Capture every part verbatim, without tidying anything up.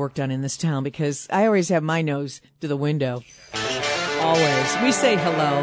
work done in this town because I always have my nose to the window. Always. We say hello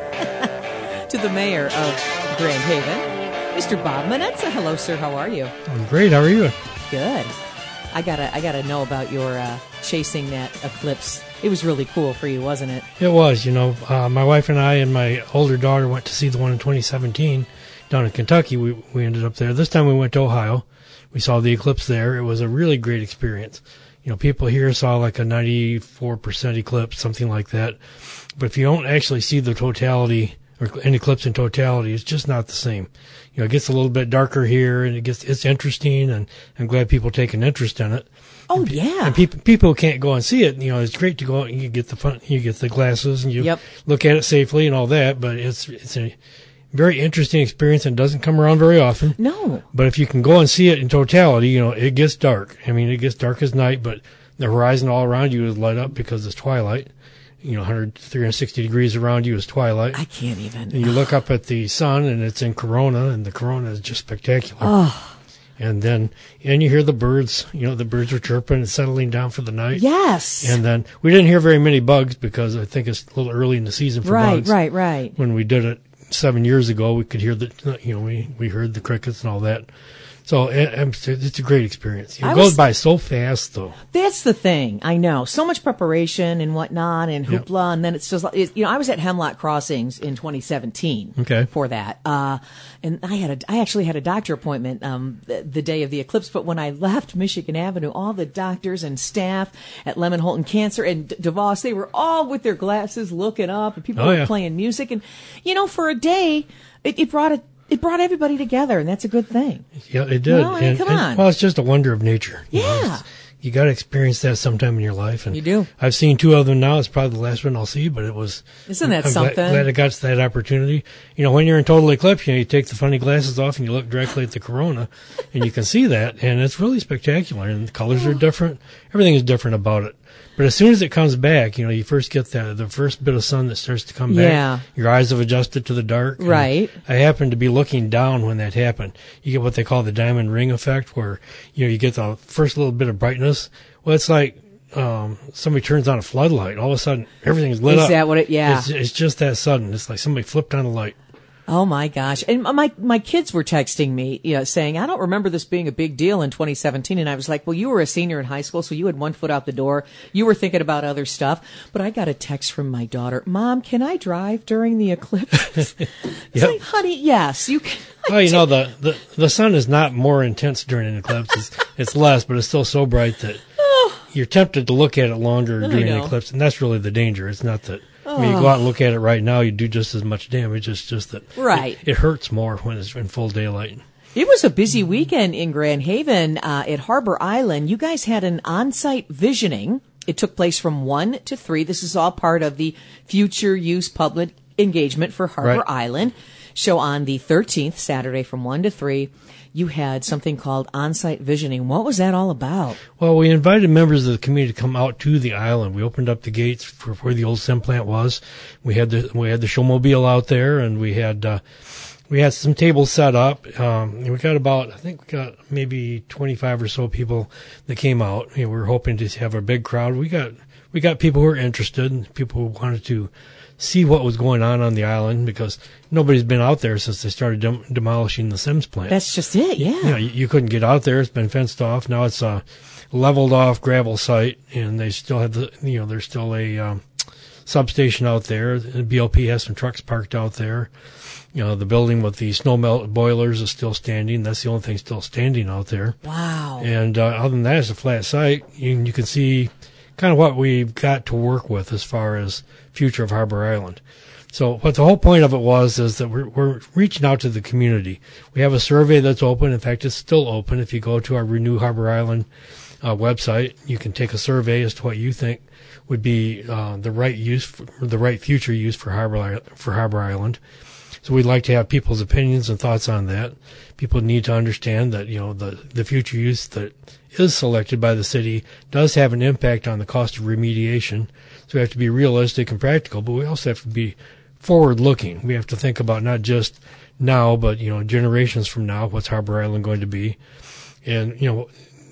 to the mayor of Grand Haven, Mister Bob Manetza. Hello, sir. How are you? I'm great. How are you? Good. I gotta, I gotta know about your uh, chasing that eclipse. It was really cool for you, wasn't it? It was. You know, uh, my wife and I and my older daughter went to see the one in twenty seventeen down in Kentucky. We we ended up there. This time we went to Ohio. We saw the eclipse there. It was a really great experience. You know, people here saw like a ninety-four percent eclipse, something like that. But if you don't actually see the totality or an eclipse in totality, it's just not the same. You know, it gets a little bit darker here, and it gets it's interesting, and I'm glad people take an interest in it. Oh and, yeah. And people people can't go and see it. You know, it's great to go out and you get the fun, you get the glasses and you yep. look at it safely and all that. But it's it's a very interesting experience and doesn't come around very often. No. But if you can go and see it in totality, you know, it gets dark. I mean, it gets dark as night, but the horizon all around you is light up because it's twilight. You know, one hundred, three hundred sixty degrees around you is twilight. I can't even. And you look up at the sun, and it's in corona, and the corona is just spectacular. Oh. And then, and you hear the birds, you know, the birds are chirping and settling down for the night. Yes. And then, we didn't hear very many bugs because I think it's a little early in the season for right, bugs. Right, right, right. When we did it seven years ago, we could hear the, you know, we, we heard the crickets and all that. So it's a great experience. It I goes was, by so fast, though. That's the thing. I know. So much preparation and whatnot and hoopla, yep. and then it's just, it, you know, I was at Hemlock Crossings in twenty seventeen okay. for that. Uh, and I had a, I actually had a doctor appointment um, the, the day of the eclipse, but when I left Michigan Avenue, all the doctors and staff at Lemon Holton Cancer and DeVos, they were all with their glasses looking up, and people oh, were yeah. playing music. And, you know, for a day, it, it brought a It brought everybody together, and that's a good thing. Yeah, it did. No, I mean, and, come and, on. Well, it's just a wonder of nature. You yeah. know, you got to experience that sometime in your life. And you do. I've seen two of them now. It's probably the last one I'll see, but it was. Isn't that I'm something? Glad, glad I got that opportunity. You know, when you're in total eclipse, you know, you take the funny glasses off and you look directly at the corona, and you can see that, and it's really spectacular. And the colors are different. Everything is different about it. But as soon as it comes back, you know, you first get the the first bit of sun that starts to come back. Yeah. Your eyes have adjusted to the dark. Right. I happened to be looking down when that happened. You get what they call the diamond ring effect, where, you know, you get the first little bit of brightness. Well, it's like um somebody turns on a floodlight. All of a sudden, everything's lit Is up. Is that what it, yeah. It's, it's just that sudden. It's like somebody flipped on a light. Oh my gosh. And my, my kids were texting me, you know, saying, I don't remember this being a big deal in twenty seventeen. And I was like, well, you were a senior in high school, so you had one foot out the door. You were thinking about other stuff. But I got a text from my daughter, Mom, can I drive during the eclipse? It's yep. like, honey, yes, you can. Well, you know, the, the, the sun is not more intense during an eclipse. It's, it's less, but it's still so bright that you're tempted to look at it longer I during know. an eclipse. And that's really the danger. It's not that. When you go out and look at it right now, you do just as much damage. It's just that right. it, it hurts more when it's in full daylight. It was a busy weekend in Grand Haven uh, at Harbor Island. You guys had an on-site visioning. It took place from one to three. This is all part of the future use public engagement for Harbor right. Island. Show on the thirteenth, Saturday from one to three. You had something called on-site visioning. What was that all about? Well, we invited members of the community to come out to the island. We opened up the gates for where the old Sim plant was. We had the we had the showmobile out there, and we had uh, we had some tables set up. Um, and we got about I think we got maybe twenty-five or so people that came out. You know, we were hoping to have a big crowd. We got we got people who were interested, and people who wanted to see what was going on on the island, because nobody's been out there since they started dem- demolishing the Sims plant. That's just it, yeah. You know, you, you couldn't get out there. It's been fenced off. Now it's a leveled off gravel site, and they still have the, you know, there's still a um, substation out there. The B L P has some trucks parked out there. You know, the building with the snow melt boilers is still standing. That's the only thing still standing out there. Wow. And uh, other than that, it's a flat site. You, you can see kind of what we've got to work with as far as future of Harbor Island. So what the whole point of it was is that we're, we're reaching out to the community. We have a survey that's open. In fact, it's still open. If you go to our Renew Harbor Island uh, website, you can take a survey as to what you think would be uh, the right use, for, the right future use for Harbor for Harbor Island. So we'd like to have people's opinions and thoughts on that. People need to understand that, you know, the, the future use that is selected by the city does have an impact on the cost of remediation. So we have to be realistic and practical, but we also have to be forward-looking. We have to think about not just now, but, you know, generations from now, what's Harbor Island going to be? And, you know,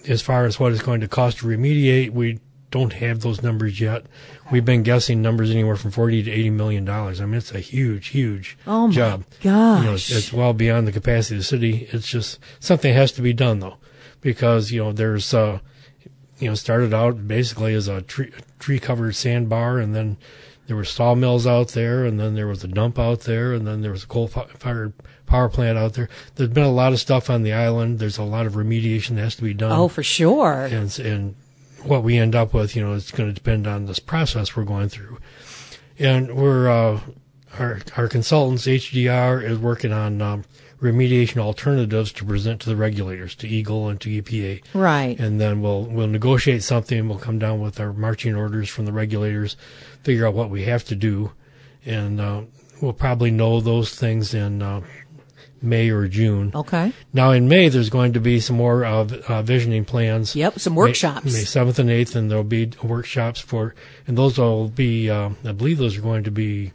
as far as what it's going to cost to remediate, we don't have those numbers yet. We've been guessing numbers anywhere from forty to eighty million dollars. I mean, it's a huge, huge oh my job. Gosh. You know, it's, it's well beyond the capacity of the city. It's just something has to be done though, because you know there's uh, you know started out basically as a tree tree covered sandbar, and then there were sawmills out there, and then there was a dump out there, and then there was a coal fired power plant out there. There's been a lot of stuff on the island. There's a lot of remediation that has to be done. Oh, for sure. And and what we end up with, you know, it's going to depend on this process we're going through. And we're uh, our our consultants, H D R, is working on um, remediation alternatives to present to the regulators, to Eagle and to E P A. Right. And then we'll we'll negotiate something. We'll come down with our marching orders from the regulators, figure out what we have to do, and uh, we'll probably know those things in uh, May or June. Okay. Now in May, there's going to be some more uh, uh, visioning plans. Yep, some workshops. May, May seventh and eighth, and there'll be workshops for, and those will be, uh, I believe those are going to be,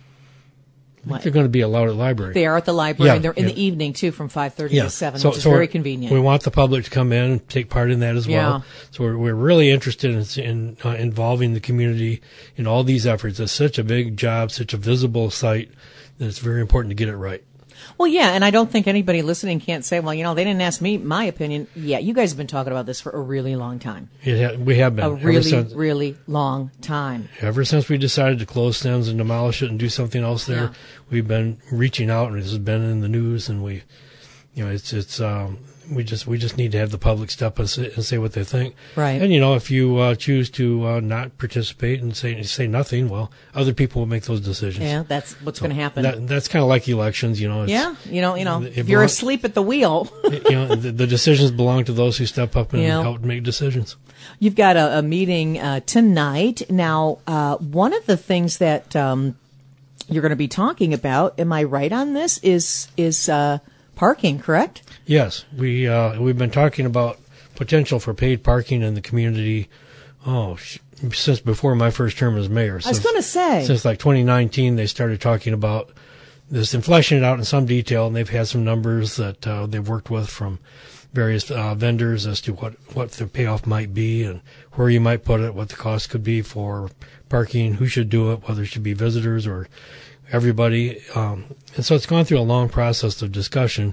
I think they're going to be allowed at the library. They are at the library, Yeah, and they're in yeah. the evening, too, from five thirty Yeah. to seven, So- which is so very we're- convenient. We want the public to come in and take part in that as well. Yeah. So we're, we're really interested in, in uh, involving the community in all these efforts. It's such a big job, such a visible site, that it's very important to get it right. Well, yeah, and I don't think anybody listening can't say, well, you know, they didn't ask me my opinion. Yeah, you guys have been talking about this for a really long time. It ha- we have been. A ever really, since, really long time. Ever since we decided to close Stems and demolish it and do something else there, Yeah. we've been reaching out, and this has been in the news, and we, you know, it's it's um, we just we just need to have the public step and say, and say what they think. Right. And you know, if you uh, choose to uh, not participate and say say nothing, well, other people will make those decisions. Yeah, that's what's So going to happen. That, that's kind of like elections, you know. It's, yeah, you know, you know, it if you're belong- asleep at the wheel. you know, the, the decisions belong to those who step up and Yeah. help make decisions. You've got a, a meeting uh, tonight. Now, uh, one of the things that um, you're going to be talking about, am I right on this, is is uh, parking, correct? Yes, we uh, we've been talking about potential for paid parking in the community. Oh, sh- since before my first term as mayor. I was going to say. Since like twenty nineteen, they started talking about this and fleshing it out in some detail, and they've had some numbers that uh, they've worked with from various uh, vendors as to what what the payoff might be and where you might put it, what the cost could be for parking, who should do it, whether it should be visitors or everybody. Um, and so it's gone through a long process of discussion.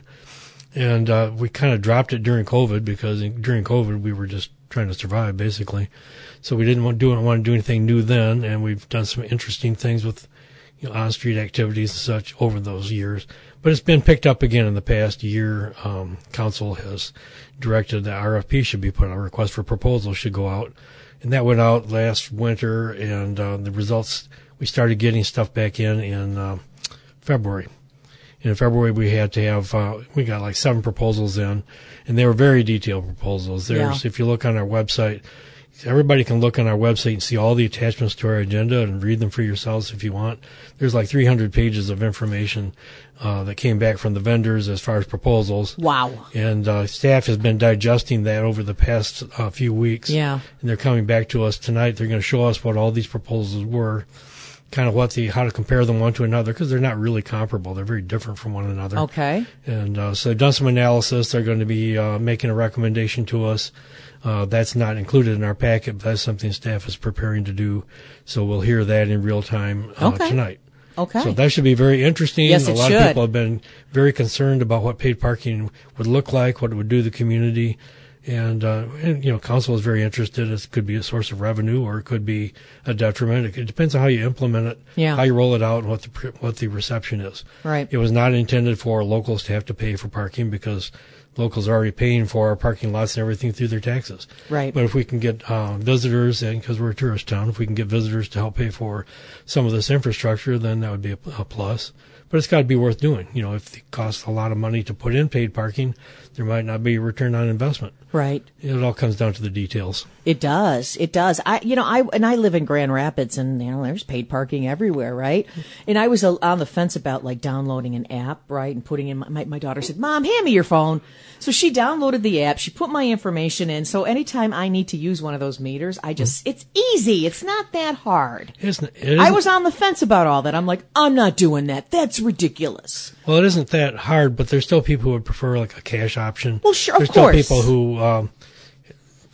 And uh, we kind of dropped it during COVID because in, during COVID we were just trying to survive basically. So we didn't want to do want to do anything new then, and we've done some interesting things with you know, on-street activities and such over those years. But it's been picked up again in the past year. Um, council has directed that R F P should be put out, a request for proposals should go out, and that went out last winter. And uh, the results, we started getting stuff back in in uh, February. In February, we had to have, uh, we got like seven proposals in, and they were very detailed proposals. There's, Yeah. if you look on our website, everybody can look on our website and see all the attachments to our agenda and read them for yourselves if you want. There's like three hundred pages of information uh, that came back from the vendors as far as proposals. Wow. And uh, staff has been digesting that over the past uh, few weeks. Yeah. And they're coming back to us tonight. They're going to show us what all these proposals were, kind of what the how to compare them one to another, because they're not really comparable. They're very different from one another. Okay. And uh, so they've done some analysis. They're going to be uh, making a recommendation to us. Uh, that's not included in our packet, but that's something staff is preparing to do. So we'll hear that in real time uh, Okay. tonight. Okay. So that should be very interesting. Yes, a it lot should. of people have been very concerned about what paid parking would look like, what it would do to the community. And, uh, and, you know, council is very interested. It could be a source of revenue or it could be a detriment. It, it depends on how you implement it, Yeah. how you roll it out, and what the pre- what the reception is. Right. It was not intended for locals to have to pay for parking because locals are already paying for our parking lots and everything through their taxes. Right. But if we can get uh, visitors, and because we're a tourist town, if we can get visitors to help pay for some of this infrastructure, then that would be a, a plus. But it's got to be worth doing. You know, if it costs a lot of money to put in paid parking, there might not be a return on investment. Right. It all comes down to the details. It does. It does. I, you know, I, and I live in Grand Rapids and, you know, there's paid parking everywhere, right? And I was uh, on the fence about like downloading an app, right? And putting in my, my, my daughter said, Mom, hand me your phone. So she downloaded the app. She put my information in. So anytime I need to use one of those meters, I just, it's easy. It's not that hard. Isn't it? It I isn't- was on the fence about all that. I'm like, I'm not doing that. That's ridiculous. Well, it isn't that hard, but there's still people who would prefer like a cash option. Well, sure, of There's course. still people who, um,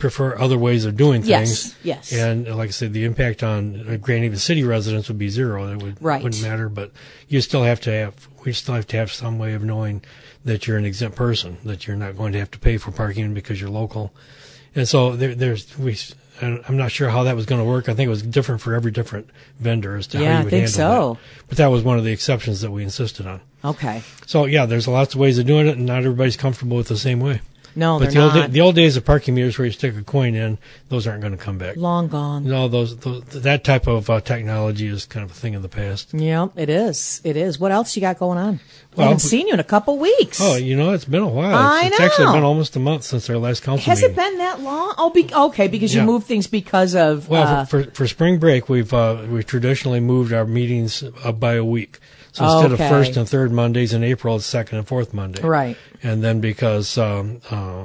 prefer other ways of doing things. Yes, yes. And like I said, the impact on uh, Grand Haven City residents would be zero. It would, right. wouldn't matter, but you still have to have, we still have to have some way of knowing that you're an exempt person, that you're not going to have to pay for parking because you're local. And so there, there's, we, I'm not sure how that was going to work. I think it was different for every different vendor as to yeah, how you would I think handle so. that. But that was one of the exceptions that we insisted on. Okay. So yeah, there's lots of ways of doing it, and not everybody's comfortable with the same way. No, but they're the old, not. da- the old days of parking meters where you stick a coin in, those aren't going to come back. Long gone. No, those, those that type of uh, technology is kind of a thing of the past. Yeah, it is. It is. What else you got going on? Well, I haven't seen you in a couple weeks. Oh, you know, it's been a while. I it's, it's know. actually been almost a month since our last council Has meeting. it been that long? Oh, be, okay, because you Yeah. moved things because of. Well, uh, for, for for spring break, we've uh, we traditionally moved our meetings up by a week. So instead Okay. of first and third Mondays in April, it's second and fourth Monday. Right. And then because um, uh,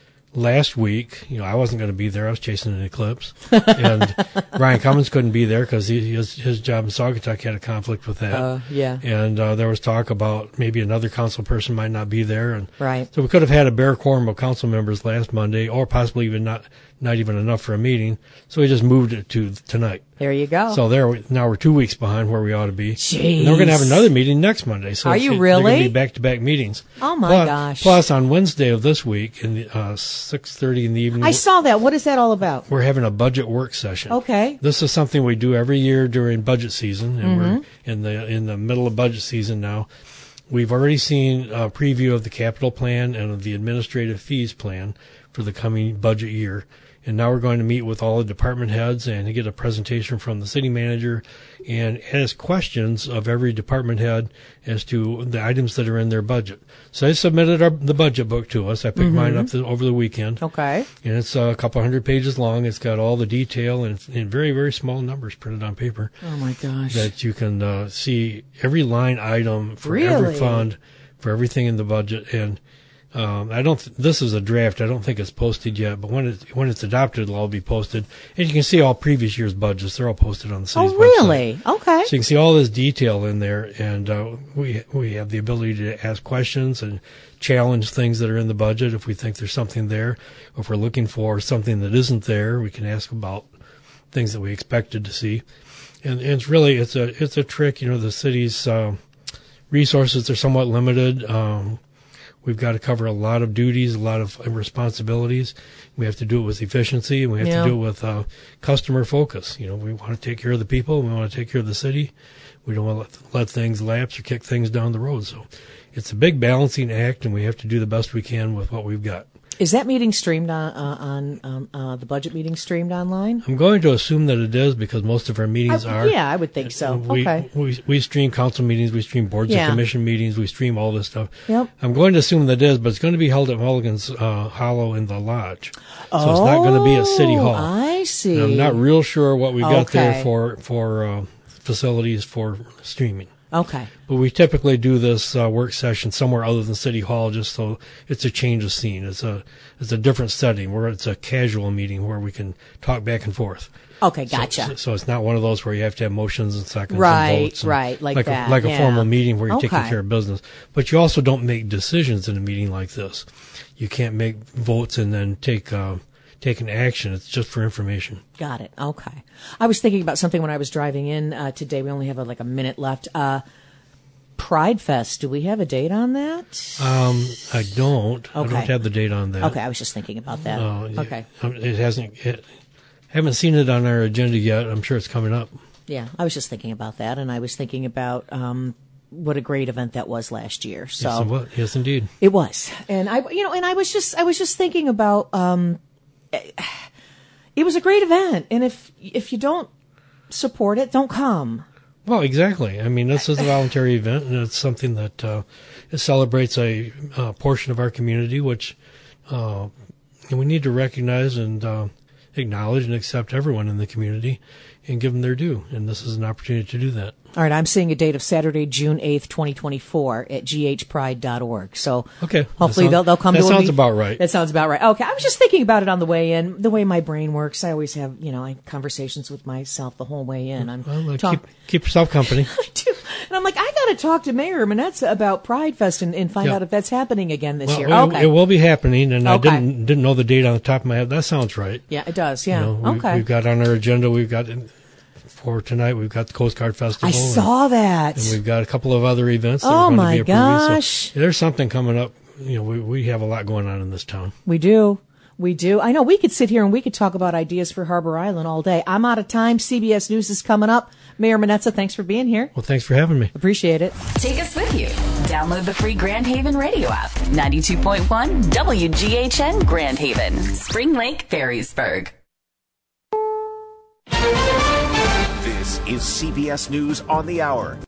last week, you know, I wasn't going to be there. I was chasing an eclipse, and Ryan Cummins couldn't be there because his his job in Saugatuck had a conflict with that. Uh, yeah. And uh, there was talk about maybe another council person might not be there, and Right. so we could have had a bare quorum of council members last Monday, or possibly even not not even enough for a meeting. So we just moved it to tonight. There you go. So there, we, now we're two weeks behind where we ought to be. Jeez. And we're going to have another meeting next Monday. So Are it's- you it- really? They're going to be back-to-back meetings. Oh, my plus, gosh. Plus, on Wednesday of this week, in the, uh, six thirty in the evening, I saw that. What is that all about? we're having a budget work session. Okay. This is something we do every year during budget season, and Mm-hmm. we're in the in the middle of budget season now. We've already seen a preview of the capital plan and of the administrative fees plan for the coming budget year. And now we're going to meet with all the department heads and get a presentation from the city manager and ask questions of every department head as to the items that are in their budget. So they submitted our, the budget book to us. I picked mine up the, over the weekend. Okay. And it's a couple hundred pages long. It's got all the detail and in very, very small numbers printed on paper Oh, my gosh. that you can uh, see every line item for Really? every fund, for everything in the budget. And um, I don't. Th- this is a draft. I don't think it's posted yet, but when it when it's adopted, it'll all be posted. And you can see all previous year's budgets. They're all posted on the city's Oh, website. really? Okay. So you can see all this detail in there, and uh, we we have the ability to ask questions and challenge things that are in the budget if we think there's something there. If we're looking for something that isn't there, we can ask about things that we expected to see. And, and it's really it's a it's a trick. You know, the city's uh, resources are somewhat limited. Um, we've got to cover a lot of duties, a lot of responsibilities. We have to do it with efficiency, and we have Yeah. to do it with uh, customer focus. You know, we want to take care of the people. We want to take care of the city. We don't want to let, let things lapse or kick things down the road. So it's a big balancing act, and we have to do the best we can with what we've got. Is that meeting streamed on, uh, on um, uh, the budget meeting streamed online? I'm going to assume that it is because most of our meetings I- are. yeah, I would think so. We, Okay. We, we stream council meetings, we stream boards Yeah. and commission meetings, we stream all this stuff. Yep. I'm going to assume that it is, but it's going to be held at Mulligan's uh, Hollow in the Lodge. So it's not going to be at City Hall. I see. And I'm not real sure what we've got Okay. there for, for uh, facilities for streaming. Okay. But we typically do this uh, work session somewhere other than City Hall, just so it's a change of scene. It's a it's a different setting where it's a casual meeting where we can talk back and forth. Okay, So- gotcha. So, so it's not one of those where you have to have motions and seconds Right, and votes. And right, like like that, A, like yeah. a formal meeting where you're taking Okay. care of business. But you also don't make decisions in a meeting like this. You can't make votes and then take uh, take an action. It's just for information. Got it. Okay. I was thinking about something when I was driving in uh, today. We only have uh, like a minute left. Uh, Pride Fest. Do we have a date on that? Um, I don't. I Okay. don't have the date on that. Okay, I was just thinking about that. Uh, okay. um, It hasn't. It, haven't seen it on our agenda yet. I'm sure it's coming up. Yeah, I was just thinking about that, and I was thinking about um, what a great event that was last year. So Yes, it was. Yes, indeed. it was, and I, you know, and I was just, I was just thinking about. Um, it was a great event, and if if you don't support it, don't come. Well, exactly. I mean, this is a voluntary event, and it's something that uh, it celebrates a uh, portion of our community, which uh, we need to recognize and uh, acknowledge and accept everyone in the community and give them their due. And this is an opportunity to do that. All right, I'm seeing a date of Saturday, June eighth, twenty twenty-four at g h pride dot org. So Okay. That hopefully sounds- they'll, they'll come that to a sounds meet- about right. That sounds about right. Okay, I was just thinking about it on the way in. The way my brain works, I always have, you know, I have conversations with myself the whole way in. I'm Well, uh, talk- keep, keep yourself company. I do. And I'm like, I got to talk to Mayor Manetza about Pride Fest and, and find Yeah. out if that's happening again this Well, year. it, Okay. it will be happening, and Okay. I didn't didn't know the date on the top of my head. That sounds right. Yeah, it does. Yeah. You know, we, okay. We've got on our agenda. We've got for tonight. We've got the Coast Guard Festival. I saw and, that. and we've got a couple of other events. That Oh, are going my to be approved. gosh. So there's something coming up. You know, we we have a lot going on in this town. We do. We do. I know we could sit here and we could talk about ideas for Harbor Island all day. I'm out of time. C B S News is coming up. Mayor Manetza, thanks for being here. Well, thanks for having me. Appreciate it. Take us with you. Download the free Grand Haven radio app. ninety-two point one W G H N Grand Haven. Spring Lake, Ferrysburg. This is C B S News on the Hour.